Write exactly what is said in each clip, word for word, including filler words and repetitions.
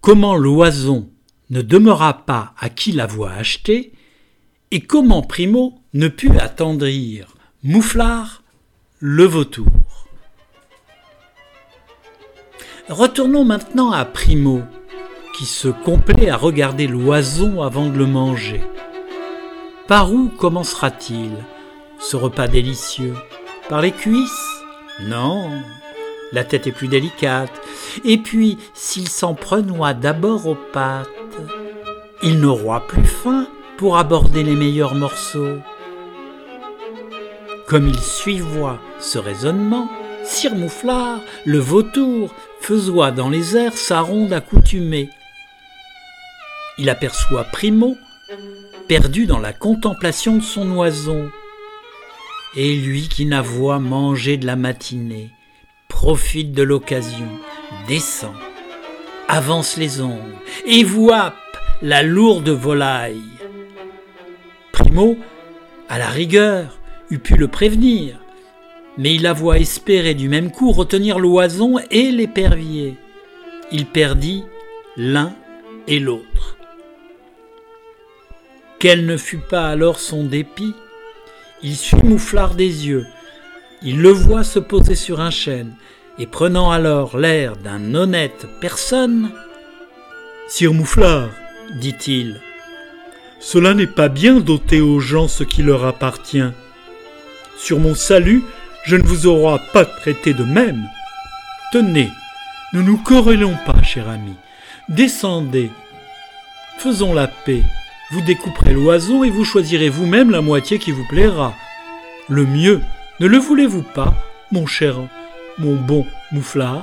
comment l'oison ne demeura pas à qui l'avoit acheté, et comment Primo ne put attendrir Mouflar le vautour. Retournons maintenant à Primo, qui se complaît à regarder l'oison avant de le manger. Par où commencera-t-il, ce repas délicieux? Par les cuisses? Non, la tête est plus délicate. Et puis, s'il s'en prenoit d'abord aux pattes, il n'aura plus faim pour aborder les meilleurs morceaux. Comme il suivoit ce raisonnement, Sire Mouflar, le vautour, faisoit dans les airs sa ronde accoutumée. Il aperçoit Primo, perdu dans la contemplation de son oison. Et lui qui n'avoit mangé de la matinée, profite de l'occasion, descend, avance les ongles, et voit la lourde volaille. Primo, à la rigueur, eût pu le prévenir, mais il avoit espéré du même coup retenir l'oison et l'épervier. Il perdit l'un et l'autre. Quel ne fut pas alors son dépit? Il suit Mouflar des yeux, il le voit se poser sur un chêne, et prenant alors l'air d'un honnête personne, « Sire Mouflar, dit-il, cela n'est pas bien d'ôter aux gens ce qui leur appartient. Sur mon salut, je ne vous aurai pas traité de même. Tenez, ne nous querellons pas, cher ami. Descendez, faisons la paix. Vous découperez l'oison et vous choisirez vous-même la moitié qui vous plaira. Le mieux, ne le voulez-vous pas, mon cher, mon bon Mouflar?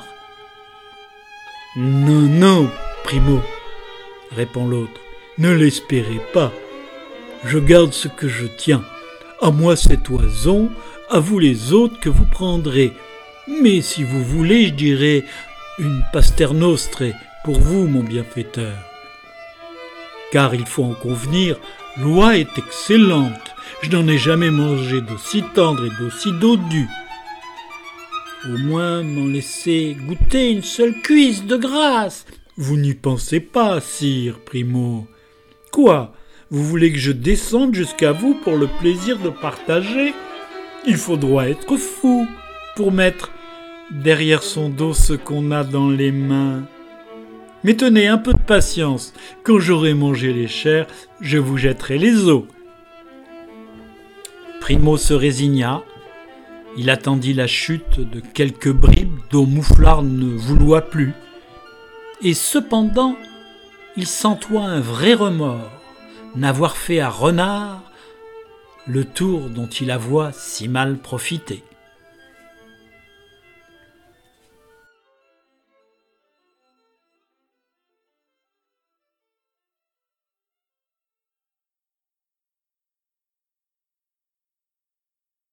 Non, non, Primo, répond l'autre, ne l'espérez pas. Je garde ce que je tiens. À moi cet oison, à vous les autres que vous prendrez. Mais si vous voulez, je dirai une paternoster pour vous, mon bienfaiteur. Car il faut en convenir, l'oie est excellente. Je n'en ai jamais mangé d'aussi tendre et d'aussi dodu. Au moins m'en laisser goûter une seule cuisse de grâce. Vous n'y pensez pas, sire Primo. Quoi? Vous voulez que je descende jusqu'à vous pour le plaisir de partager? Il faudra être fou pour mettre derrière son dos ce qu'on a dans les mains. Mais tenez un peu de patience, quand j'aurai mangé les chairs, je vous jetterai les os. Primo se résigna, il attendit la chute de quelques bribes dont Mouflar ne vouloit plus, et cependant il sentoit un vrai remords, n'avoir fait à Renard le tour dont il avoit si mal profité.